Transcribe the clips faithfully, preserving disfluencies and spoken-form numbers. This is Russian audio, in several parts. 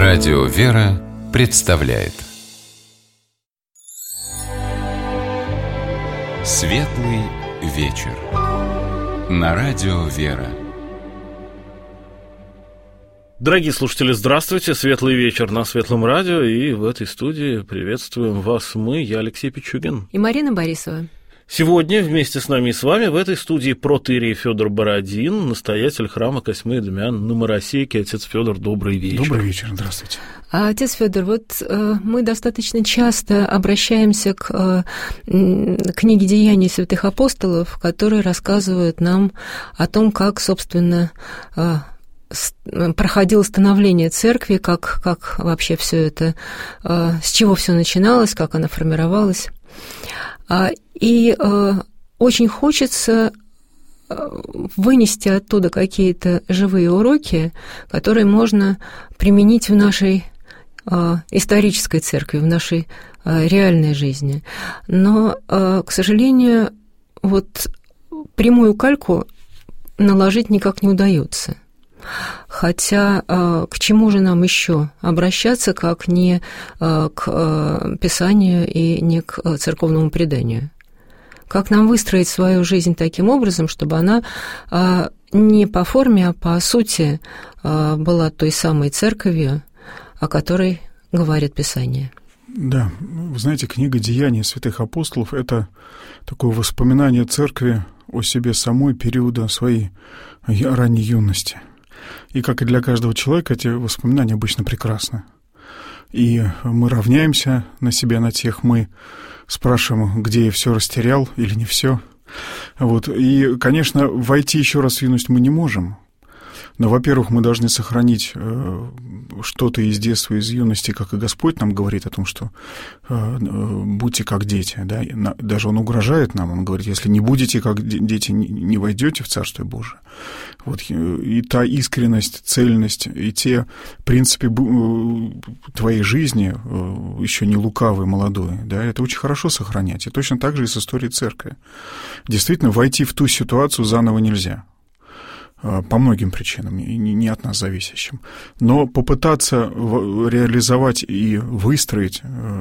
Радио «Вера» представляет Светлый вечер на Радио «Вера». Дорогие слушатели, здравствуйте. Светлый вечер на Светлом радио. И в этой студии приветствуем вас мы, я Алексей Пичугин. И Марина Борисова. Сегодня вместе с нами и с вами в этой студии протоиерей Фёдор Бородин, настоятель храма Косьмы и Дамиана на Моросейке. Отец Фёдор, добрый вечер. Добрый вечер, здравствуйте. А, отец Фёдор, вот э, мы достаточно часто обращаемся к э, книге «Деяний святых апостолов», которые рассказывают нам о том, как, собственно, э, проходило становление церкви, как, как вообще все это, э, с чего все начиналось, как она формировалась. И э, очень хочется вынести оттуда какие-то живые уроки, которые можно применить в нашей э, исторической церкви, в нашей э, реальной жизни. Но, э, к сожалению, вот прямую кальку наложить никак не удается. Хотя э, к чему же нам еще обращаться, как не э, к э, Писанию и не к э, церковному преданию? Как нам выстроить свою жизнь таким образом, чтобы она э, не по форме, а по сути э, была той самой церковью, о которой говорит Писание? Да, вы знаете, книга «Деяний святых апостолов» — это такое воспоминание церкви о себе самой периода своей ранней юности. И, как и для каждого человека, эти воспоминания обычно прекрасны. И мы равняемся на себя, на тех, мы спрашиваем, где я все растерял или не все. Вот. И, конечно, войти еще раз в юность мы не можем. Но, во-первых, мы должны сохранить э, что-то из детства, из юности, как и Господь нам говорит о том, что э, будьте как дети. Да? Даже Он угрожает нам, Он говорит, если не будете как дети, не войдете в Царствие Божие. Вот. И та искренность, цельность, и те принципы твоей жизни, еще не лукавой, молодой, да, это очень хорошо сохранять. И точно так же и с историей церкви. Действительно, войти в ту ситуацию заново нельзя. По многим причинам, не от нас зависящим. Но попытаться реализовать и выстроить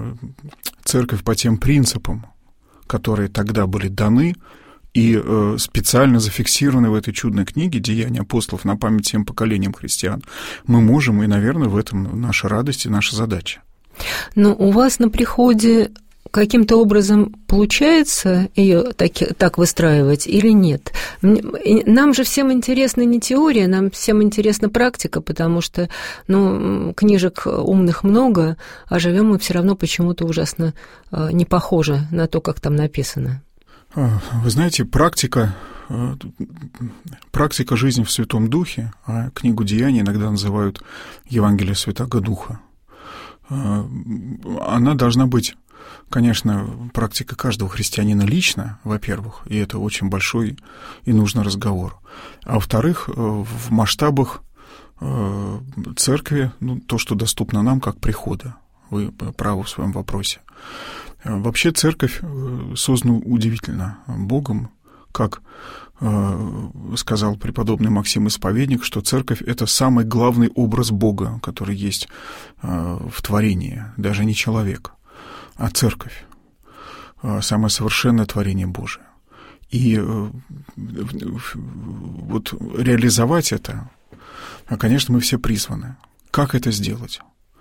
церковь по тем принципам, которые тогда были даны и специально зафиксированы в этой чудной книге «Деяния апостолов» на память всем поколениям христиан, мы можем, и, наверное, в этом наша радость и наша задача. Но у вас на приходе каким-то образом получается ее так, так выстраивать или нет? Нам же всем интересна не теория, нам всем интересна практика, потому что, ну, книжек умных много, а живем мы все равно почему-то ужасно не похоже на то, как там написано. Вы знаете, практика, практика жизни в Святом Духе, а книгу «Деяний» иногда называют Евангелие Святаго Духа, она должна быть, конечно, практика каждого христианина лично, во-первых, и это очень большой и нужный разговор. А во-вторых, в масштабах церкви, ну, то, что доступно нам как прихода. Вы правы в своем вопросе. Вообще церковь создана удивительно Богом, как сказал преподобный Максим Исповедник, что церковь — это самый главный образ Бога, который есть в творении, даже не человек, а церковь, самое совершенное творение Божие. И вот реализовать это, конечно, мы все призваны. Как это сделать?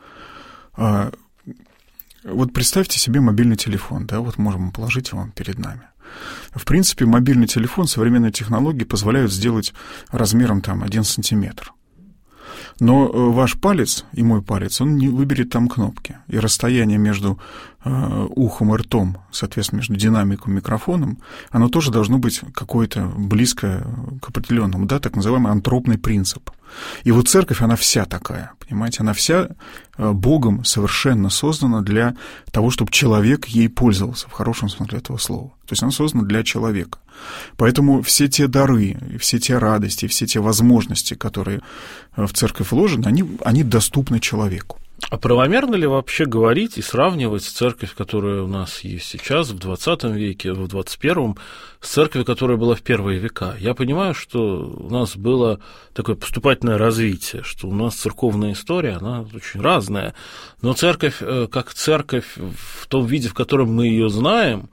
Вот представьте себе мобильный телефон, да, вот можем положить его перед нами. В принципе, мобильный телефон, современные технологии позволяют сделать размером там один сантиметр. Но ваш палец и мой палец, он не выберет там кнопки. И расстояние между э, ухом и ртом, соответственно, между динамиком и микрофоном, оно тоже должно быть какое-то близкое к определенному, да, так называемый антропный принцип. И вот церковь, она вся такая, понимаете, она вся Богом совершенно создана для того, чтобы человек ей пользовался, в хорошем смысле этого слова. То есть она создана для человека. Поэтому все те дары, все те радости, все те возможности, которые в церковь вложены, они, они доступны человеку. А правомерно ли вообще говорить и сравнивать церковь, которая у нас есть сейчас, в двадцатом веке, в двадцать первом, с церковью, которая была в первые века? Я понимаю, что у нас было такое поступательное развитие, что у нас церковная история, она очень разная, но церковь, как церковь в том виде, в котором мы ее знаем,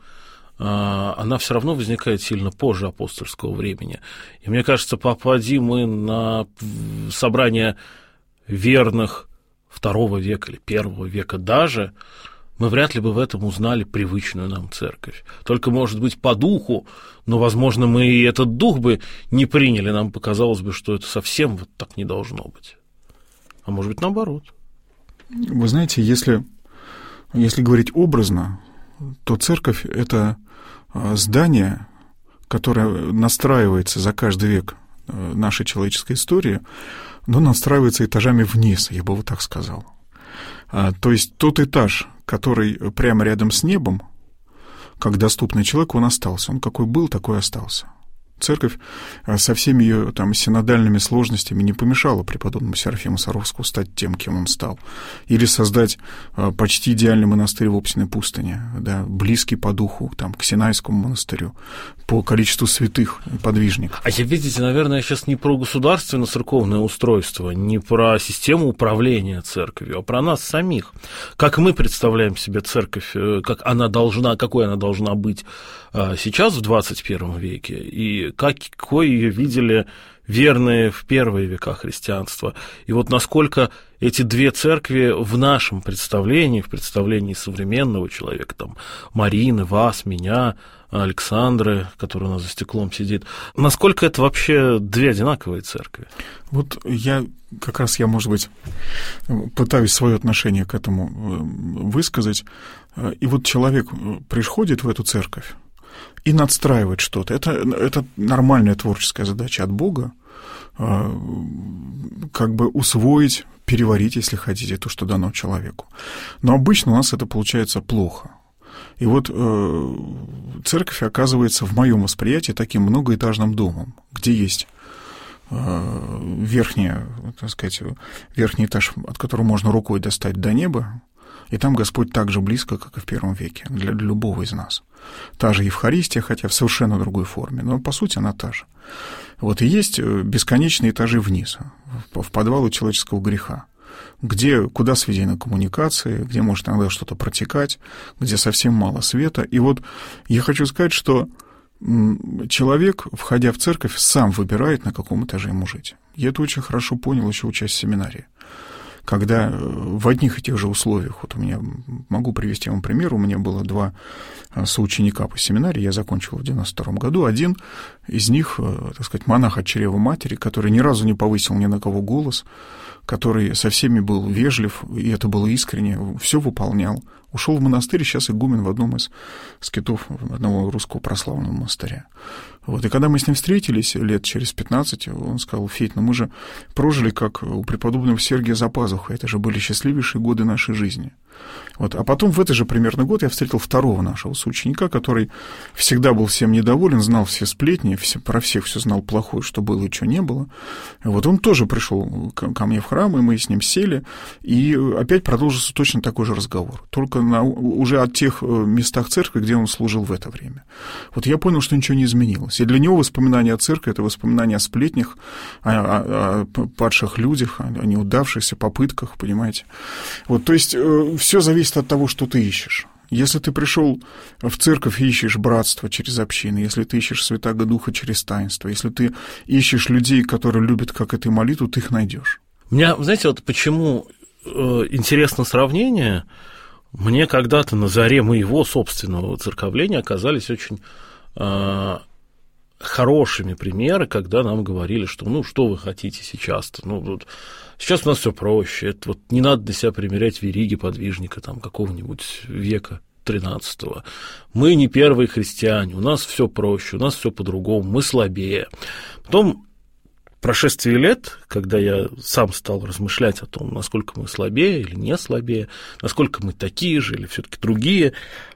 она все равно возникает сильно позже апостольского времени. И мне кажется, попади мы на собрание верных второго века или первого века даже, мы вряд ли бы в этом узнали привычную нам церковь. Только, может быть, по духу, но, возможно, мы и этот дух бы не приняли, нам показалось бы, что это совсем вот так не должно быть. А может быть, наоборот. Вы знаете, если, если говорить образно, то церковь – это здание, которое настраивается за каждый век нашей человеческой истории, но настраивается этажами вниз, я бы вот так сказал. То есть тот этаж, который прямо рядом с небом, как доступный человеку, он остался. Он какой был, такой остался. Церковь со всеми ее там синодальными сложностями не помешала преподобному Серафиму Саровскому стать тем, кем он стал. Или создать почти идеальный монастырь в Обсиной пустыне, да, близкий по духу там, к Синайскому монастырю, по количеству святых и подвижников. А я, видите, наверное, сейчас не про государственно-церковное устройство, не про систему управления церковью, а про нас самих. Как мы представляем себе церковь, как она должна, какой она должна быть сейчас в двадцать первом веке, и какой ее видели верные в первые века христианства. И вот насколько эти две церкви в нашем представлении, в представлении современного человека, там, Марины, вас, меня, Александры, который у нас за стеклом сидит, насколько это вообще две одинаковые церкви? Вот я как раз, я, может быть, пытаюсь свое отношение к этому высказать. И вот человек приходит в эту церковь и надстраивает что-то. Это, это нормальная творческая задача от Бога, как бы усвоить, переварить, если хотите, то, что дано человеку. Но обычно у нас это получается плохо. И вот э, церковь оказывается в моем восприятии таким многоэтажным домом, где есть э, верхняя, так сказать, верхний этаж, от которого можно рукой достать до неба, и там Господь так же близко, как и в первом веке, для, для любого из нас. Та же Евхаристия, хотя в совершенно другой форме, но по сути она та же. Вот и есть бесконечные этажи вниз, в подвалы человеческого греха, где, куда сведены коммуникации, где может иногда что-то протекать, где совсем мало света. И вот я хочу сказать, что человек, входя в церковь, сам выбирает, на каком этаже ему жить. Я это очень хорошо понял, еще учась в семинарии. Когда в одних и тех же условиях, вот у меня, могу привести вам пример, у меня было два соученика по семинарии, я закончил в девяносто втором году, один из них, так сказать, монах от чрева матери, который ни разу не повысил ни на кого голос, который со всеми был вежлив, и это было искренне, все выполнял, ушел в монастырь, сейчас игумен в одном из скитов одного русского прославленного монастыря. Вот. И когда мы с ним встретились лет через пятнадцать, он сказал: Федь, ну мы же прожили, как у преподобного Сергия за пазухой, это же были счастливейшие годы нашей жизни. Вот. А потом в этот же примерно год я встретил второго нашего соученика, который всегда был всем недоволен, знал все сплетни, все, про всех все знал плохое, что было и что не было. Вот он тоже пришел ко, ко мне в храм, и мы с ним сели, и опять продолжился точно такой же разговор, только на, уже о тех местах церкви, где он служил в это время. Вот я понял, что ничего не изменилось. И для него воспоминания о церкви — это воспоминания о сплетнях, о, о, о падших людях, о неудавшихся попытках, понимаете. Вот, то есть все зависит от того, что ты ищешь. Если ты пришел в церковь и ищешь братство через общины, если ты ищешь Святаго Духа через таинство, если ты ищешь людей, которые любят, как и ты, молитву, ты их найдешь. У меня, знаете, вот почему э, интересно сравнение. Мне когда-то на заре моего собственного церковления оказались очень э, хорошими примеры, когда нам говорили, что ну что вы хотите сейчас-то, ну вот сейчас у нас все проще, это вот не надо для себя примерять вериги подвижника там какого-нибудь века тринадцатого. Мы не первые христиане, у нас все проще, у нас все по-другому, мы слабее. Потом прошествие лет, когда я сам стал размышлять о том, насколько мы слабее или не слабее, насколько мы такие же или все-таки другие,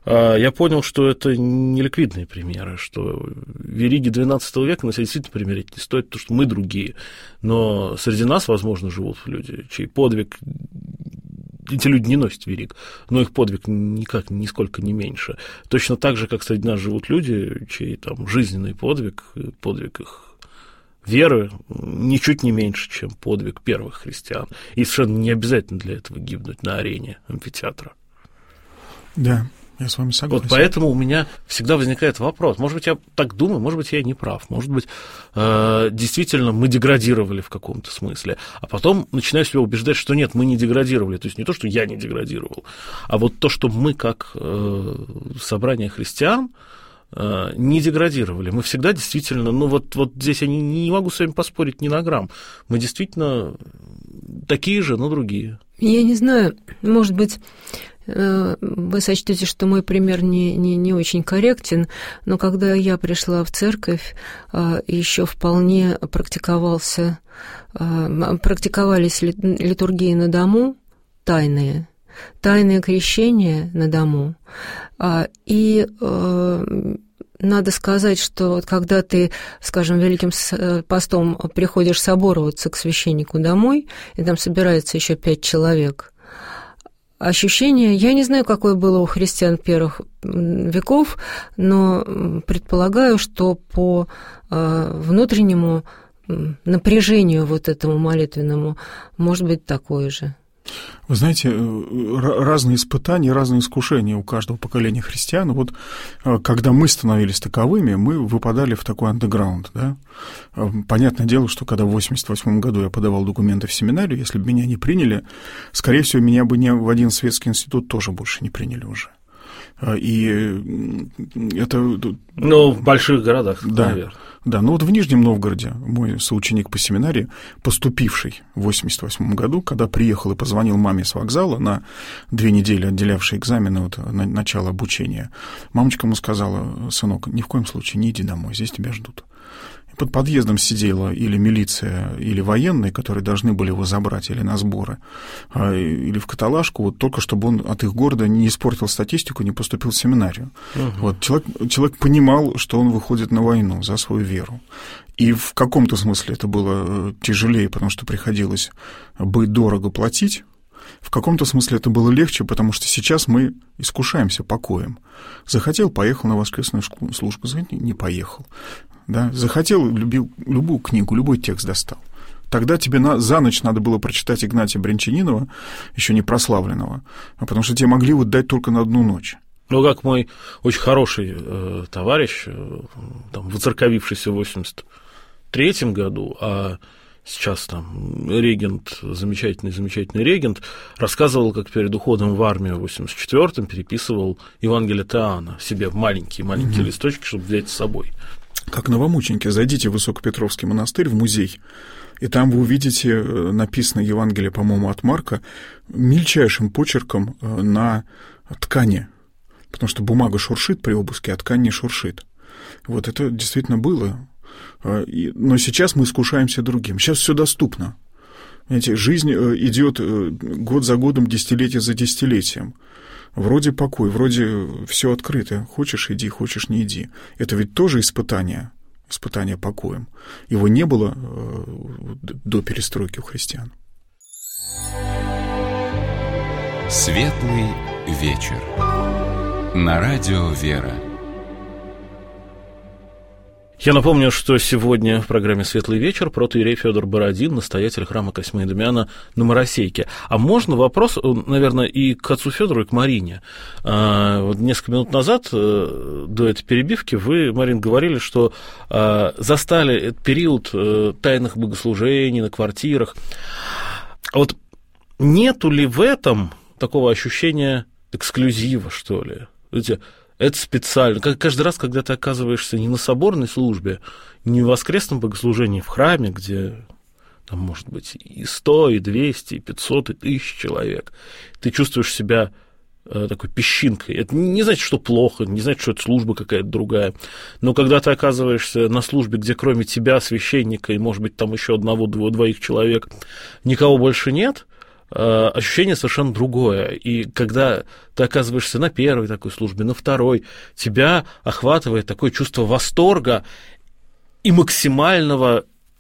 я понял, что это не ликвидные примеры, что вериги двенадцатого века на себя действительно примерять не стоит, потому что мы другие. Но среди нас, возможно, живут люди, чей подвиг эти люди не носят вериг, но их подвиг никак, нисколько не меньше. Точно так же, как среди нас живут люди, чей там жизненный подвиг, подвиг их веры ничуть не меньше, чем подвиг первых христиан. И совершенно не обязательно для этого гибнуть на арене амфитеатра. Да, я с вами согласен. Вот поэтому у меня всегда возникает вопрос. Может быть, я так думаю, может быть, я не прав. Может быть, э, действительно мы деградировали в каком-то смысле. А потом начинаю себя убеждать, что нет, мы не деградировали. То есть не то, что я не деградировал, а вот то, что мы, как э, собрание христиан, э, не деградировали. Мы всегда действительно, ну вот, вот здесь я не, не могу с вами поспорить ни на грамм. Мы действительно такие же, но другие. Я не знаю, может быть, вы сочтете, что мой пример не, не, не очень корректен, но когда я пришла в церковь, еще вполне практиковался, практиковались литургии на дому, тайные, тайное крещение на дому. И надо сказать, что вот когда ты, скажем, Великим постом приходишь собороваться к священнику домой, и там собирается еще пять человек, ощущение, я не знаю, какое было у христиан первых веков, но предполагаю, что по внутреннему напряжению вот этому молитвенному может быть такое же. Вы знаете, разные испытания, разные искушения у каждого поколения христиан. Вот когда мы становились таковыми, мы выпадали в такой андеграунд, да. Понятное дело, что когда в восемьдесят восьмом году я подавал документы в семинарию, если бы меня не приняли, скорее всего, меня бы ни в один светский институт тоже больше не приняли уже. И это... Ну, в больших городах, да, наверное. Да, ну вот в Нижнем Новгороде мой соученик по семинарии, поступивший в восемьдесят восьмом году, когда приехал и позвонил маме с вокзала на две недели отделявшие экзамены от начала обучения, мамочка ему сказала: сынок, ни в коем случае не иди домой, здесь тебя ждут. Под подъездом сидела или милиция, или военные, которые должны были его забрать или на сборы, или в каталажку, вот только чтобы он от их города не испортил статистику, не поступил в семинарию. Угу. Вот, человек, человек понимал, что он выходит на войну за свою веру. И в каком-то смысле это было тяжелее, потому что приходилось быть дорого платить. В каком-то смысле это было легче, потому что сейчас мы искушаемся покоем. Захотел — поехал на воскресную службу, не поехал. Да? Захотел — любил любую книгу, любой текст достал. Тогда тебе на, за ночь надо было прочитать Игнатия Брянчанинова, еще не прославленного, потому что тебе могли вот дать только на одну ночь. Ну, как мой очень хороший э, товарищ, э, там, воцерковившийся в восемьдесят третьем году, а сейчас там регент, замечательный-замечательный регент, рассказывал, как перед уходом в армию в восемьдесят четвёртом переписывал Евангелие от Иоанна себе в маленькие-маленькие угу. листочки, чтобы взять с собой. Как новомученики, зайдите в Высокопетровский монастырь, в музей, и там вы увидите написано Евангелие, по-моему, от Марка, мельчайшим почерком на ткани, потому что бумага шуршит при обыске, а ткань не шуршит. Вот это действительно было. Но сейчас мы искушаемся другим. Сейчас все доступно. Понимаете, жизнь идет год за годом, десятилетие за десятилетием. Вроде покой, вроде все открыто. Хочешь — иди, хочешь — не иди. Это ведь тоже испытание, испытание покоем. Его не было до перестройки у христиан. Светлый вечер. На радио «Вера». Я напомню, что сегодня в программе «Светлый вечер» протоиерей Фёдор Бородин, настоятель храма Косьмы и Дамиана на Моросейке. А можно вопрос, наверное, и к отцу Фёдору, и к Марине? Вот несколько минут назад, до этой перебивки, вы, Марин, говорили, что застали этот период тайных богослужений на квартирах. А вот нету ли в этом такого ощущения эксклюзива, что ли? Эти Это специально. Как каждый раз, когда ты оказываешься не на соборной службе, не в воскресном богослужении, в храме, где там может быть и сто, и двести, и пятьсот, и тысяча человек, ты чувствуешь себя э, такой песчинкой. Это не значит, что плохо, не значит, что это служба какая-то другая. Но когда ты оказываешься на службе, где кроме тебя, священника, и, может быть, там еще одного-двоих человек, никого больше нет, ощущение совершенно другое. И когда ты оказываешься на первой такой службе, на второй, тебя охватывает такое чувство восторга и максимального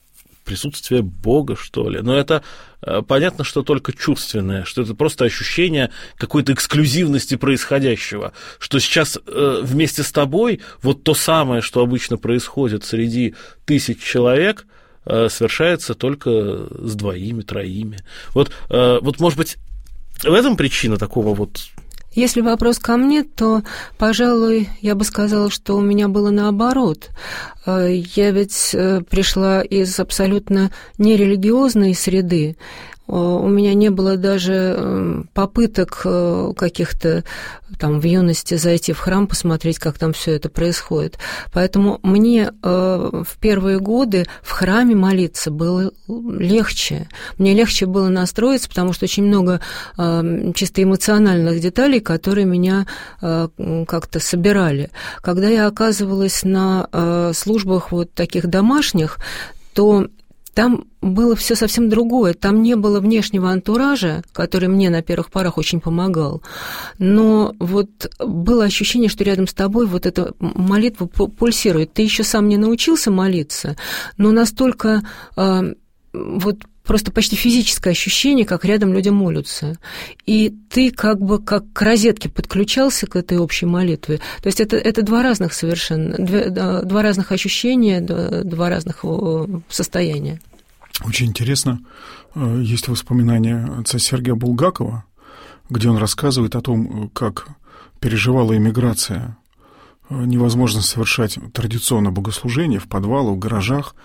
присутствие Бога, что ли. Но это понятно, что только чувственное, что это просто ощущение какой-то эксклюзивности происходящего, что сейчас вместе с тобой вот то самое, что обычно происходит среди тысяч человек, совершается только с двоими, троими. Вот, вот, может быть, в этом причина такого вот... Если вопрос ко мне, то, пожалуй, я бы сказала, что у меня было наоборот. Я ведь пришла из абсолютно нерелигиозной среды. У меня не было даже попыток каких-то там в юности зайти в храм, посмотреть, как там все это происходит. Поэтому мне в первые годы в храме молиться было легче. Мне легче было настроиться, потому что очень много чисто эмоциональных деталей, которые меня как-то собирали. Когда я оказывалась на службах вот таких домашних, то там было все совсем другое. Там не было внешнего антуража, который мне на первых порах очень помогал. Но вот было ощущение, что рядом с тобой вот эта молитва пульсирует. Ты еще сам не научился молиться, но настолько э, вот просто почти физическое ощущение, как рядом люди молятся. И ты как бы как к розетке подключался к этой общей молитве. То есть это, это два разных совершенно, два, два разных ощущения, два разных состояния. Очень интересно. Есть воспоминания отца Сергия Булгакова, где он рассказывает о том, как переживала эмиграция, невозможность совершать традиционное богослужение в подвалах, в гаражах.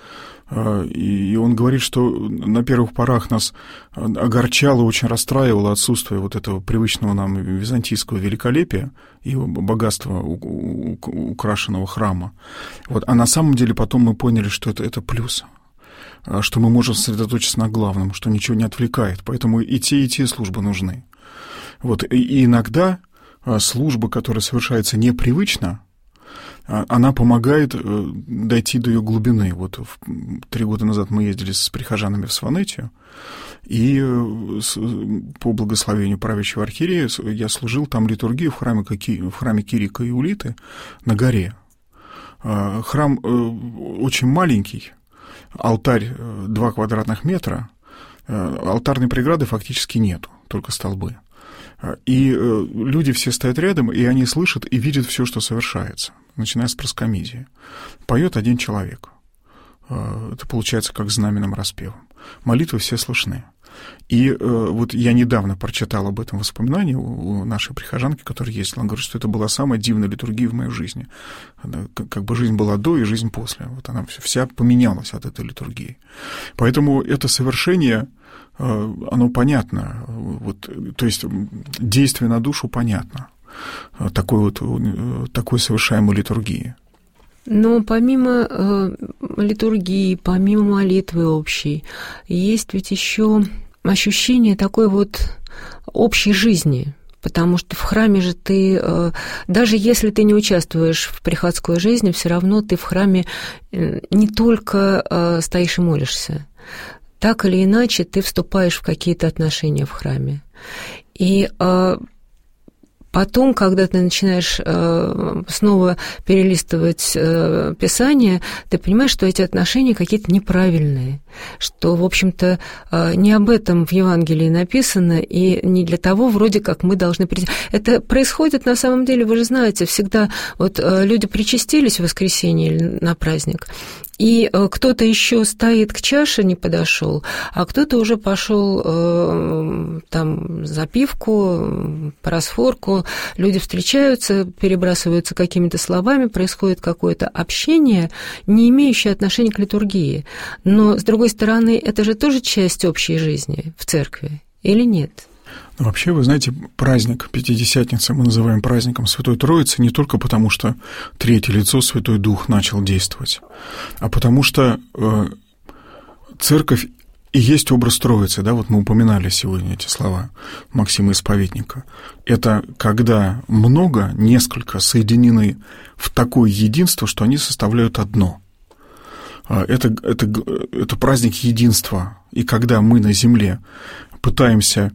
И он говорит, что на первых порах нас огорчало, очень расстраивало отсутствие вот этого привычного нам византийского великолепия и богатства украшенного храма. Вот. А на самом деле потом мы поняли, что это, это плюс, что мы можем сосредоточиться на главном, что ничего не отвлекает. Поэтому и те, и те службы нужны. Вот. И иногда служба, которая совершается непривычно, она помогает дойти до ее глубины. Вот три года назад мы ездили с прихожанами в Сванетию, и по благословению правящего архиерея я служил там литургию в храме, в храме Кирика и Улиты на горе. Храм очень маленький, алтарь два квадратных метра, алтарной преграды фактически нету, только столбы. И люди все стоят рядом, и они слышат и видят все, что совершается, начиная с проскомидии. Поет один человек. Это получается как знаменным распевом. Молитвы все слышны. И вот я недавно прочитал об этом воспоминании у нашей прихожанки, которая ездила. Она говорит, что это была самая дивная литургия в моей жизни. Как бы жизнь была до и жизнь после. Вот она вся поменялась от этой литургии. Поэтому это совершение, оно понятно. Вот, то есть действие на душу понятно. Такой вот, такой совершаемой литургии. Но помимо э, литургии, помимо молитвы общей, есть ведь еще ощущение такой вот общей жизни. Потому что в храме же ты, э, даже если ты не участвуешь в приходской жизни, все равно ты в храме не только э, стоишь и молишься. Так или иначе ты вступаешь в какие-то отношения в храме. И э, потом, когда ты начинаешь э, снова перелистывать э, Писание, ты понимаешь, что эти отношения какие-то неправильные, что, в общем-то, э, не об этом в Евангелии написано, и не для того, вроде как, мы должны прийти. Это происходит, на самом деле, вы же знаете, всегда вот э, люди причастились в воскресенье или на праздник, и кто-то еще стоит к чаше, не подошел, а кто-то уже пошел э, там за пивку, по расфорку, люди встречаются, перебрасываются какими-то словами, происходит какое-то общение, не имеющее отношения к литургии. Но, с другой стороны, это же тоже часть общей жизни в церкви, или нет? Вообще, вы знаете, праздник Пятидесятницы мы называем праздником Святой Троицы не только потому, что третье лицо Святой Дух начал действовать, а потому что э, церковь и есть образ Троицы, да, вот мы упоминали сегодня эти слова Максима Исповедника. Это когда много, несколько соединены в такое единство, что они составляют одно. Это, это, это праздник единства, и когда мы на земле пытаемся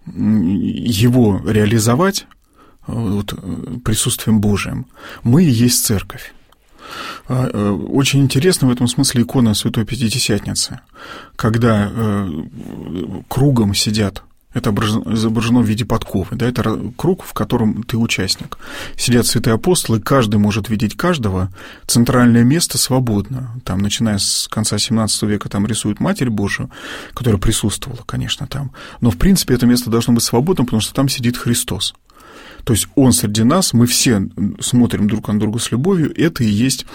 его реализовать вот, присутствием Божиим, мы и есть церковь. Очень интересно в этом смысле икона Святой Пятидесятницы, когда кругом сидят, это изображено в виде подковы, да, это круг, в котором ты участник. Сидят святые апостолы, каждый может видеть каждого, центральное место свободно. Там, начиная с конца семнадцатого века, там рисуют Матерь Божию, которая присутствовала, конечно, там. Но, в принципе, это место должно быть свободным, потому что там сидит Христос. То есть Он среди нас, мы все смотрим друг на друга с любовью, это и есть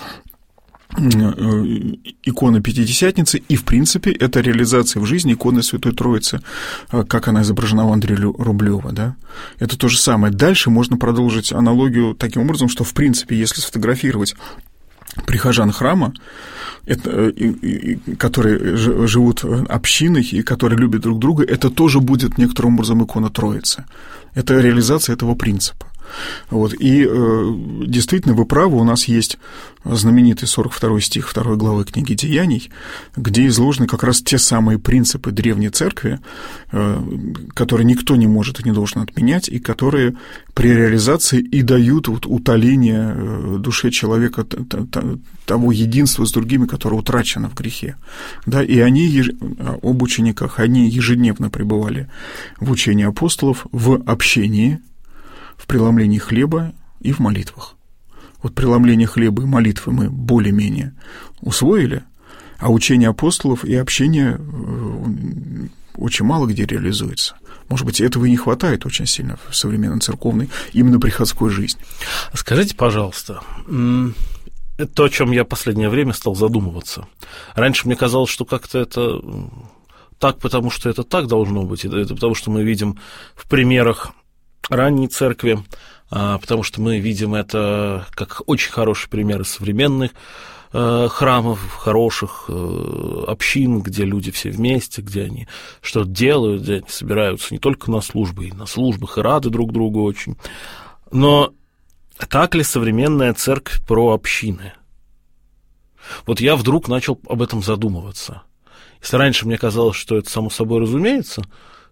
икона Пятидесятницы, и, в принципе, это реализация в жизни иконы Святой Троицы, как она изображена у Андрея Рублёва, да. Это то же самое. Дальше можно продолжить аналогию таким образом, что, в принципе, если сфотографировать прихожан храма, это, и, и, которые живут общиной и которые любят друг друга, это тоже будет некоторым образом икона Троицы. Это реализация этого принципа. Вот. И э, действительно, вы правы, у нас есть знаменитый сорок второй стих второй главы книги «Деяний», где изложены как раз те самые принципы древней церкви, э, которые никто не может и не должен отменять, и которые при реализации и дают вот утоление душе человека того единства с другими, которое утрачено в грехе. Да, и они, еж... об учениках, они ежедневно пребывали в учении апостолов, в общении, в преломлении хлеба и в молитвах. Вот преломление хлеба и молитвы мы более-менее усвоили, а учение апостолов и общение очень мало где реализуется. Может быть, этого и не хватает очень сильно в современной церковной, именно приходской жизни. Скажите, пожалуйста, это то, о чем я в последнее время стал задумываться. Раньше мне казалось, что как-то это так, потому что это так должно быть, это потому что мы видим в примерах ранней церкви, потому что мы видим это как очень хороший пример из современных храмов, хороших общин, где люди все вместе, где они что-то делают, где они собираются не только на службы, и на службах, и рады друг другу очень. Но так ли современная церковь про общины? Вот я вдруг начал об этом задумываться. Если раньше мне казалось, что это само собой разумеется,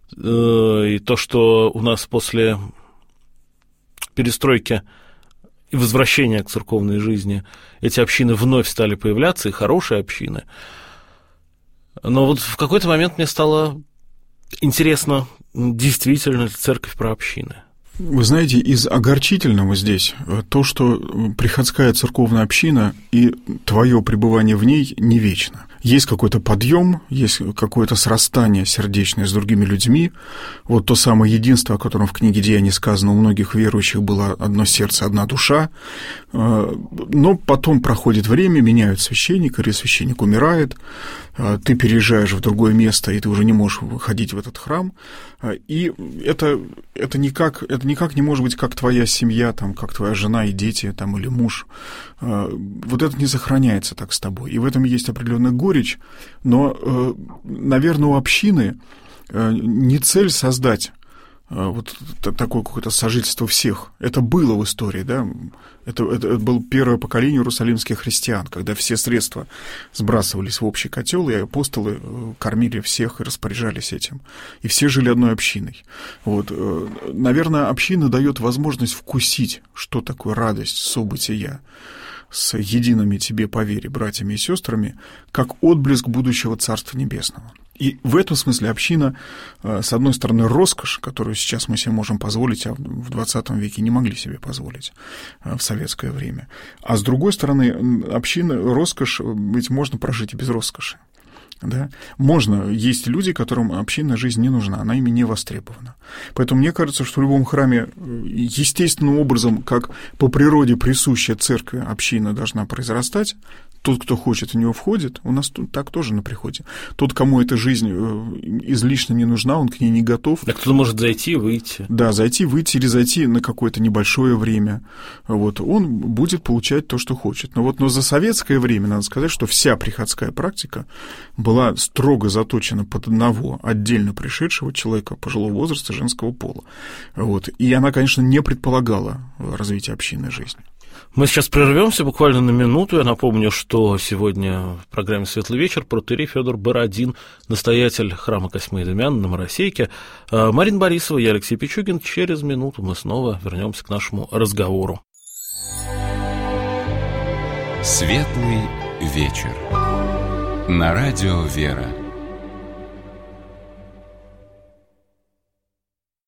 и то, что у нас после перестройки и возвращения к церковной жизни эти общины вновь стали появляться, и хорошие общины. Но вот в какой-то момент мне стало интересно, действительно ли церковь про общины. Вы знаете, из огорчительного здесь то, что приходская церковная община и твое пребывание в ней не вечно. Есть какой-то подъем, есть какое-то срастание сердечное с другими людьми. Вот то самое единство, о котором в книге «Деяний» сказано, у многих верующих было одно сердце, одна душа. Но потом проходит время, меняют священника, или священник умирает, ты переезжаешь в другое место, и ты уже не можешь выходить в этот храм. И это, это, никак, это никак не может быть, как твоя семья, там, как твоя жена и дети, там, или муж. Вот это не сохраняется так с тобой. И в этом есть определенная горечь. Но, наверное, у общины не цель создать вот такое какое-то сожительство всех. Это было в истории, да. Это, это было первое поколение иерусалимских христиан, когда все средства сбрасывались в общий котел, и апостолы кормили всех и распоряжались этим. И все жили одной общиной. Вот. Наверное, община дает возможность вкусить, что такое радость события с едиными тебе по вере братьями и сестрами, как отблеск будущего Царства Небесного. И в этом смысле община, с одной стороны, роскошь, которую сейчас мы себе можем позволить, а в двадцатом веке не могли себе позволить в советское время. А с другой стороны, община, роскошь, ведь можно прожить и без роскоши. Да? Можно. Есть люди, которым общинная жизнь не нужна, она ими не востребована. Поэтому мне кажется, что в любом храме естественным образом, как по природе присущая церкви, община должна произрастать. Тот, кто хочет, в него входит. У нас так тоже на приходе. Тот, кому эта жизнь излишне не нужна, он к ней не готов. Да, кто-то может зайти и выйти. Да, зайти, выйти или зайти на какое-то небольшое время. Вот, он будет получать то, что хочет. Но вот но за советское время, надо сказать, что вся приходская практика была строго заточена под одного отдельно пришедшего человека пожилого возраста женского пола. Вот, и она, конечно, не предполагала развития общинной жизни. Мы сейчас прервемся буквально на минуту. Я напомню, что сегодня в программе «Светлый вечер» протоиерей Фёдор Бородин, настоятель храма Косьмы и Дамиана на Моросейке. Марина Борисова, я Алексей Пичугин. Через минуту мы снова вернемся к нашему разговору. Светлый вечер. На радио «Вера».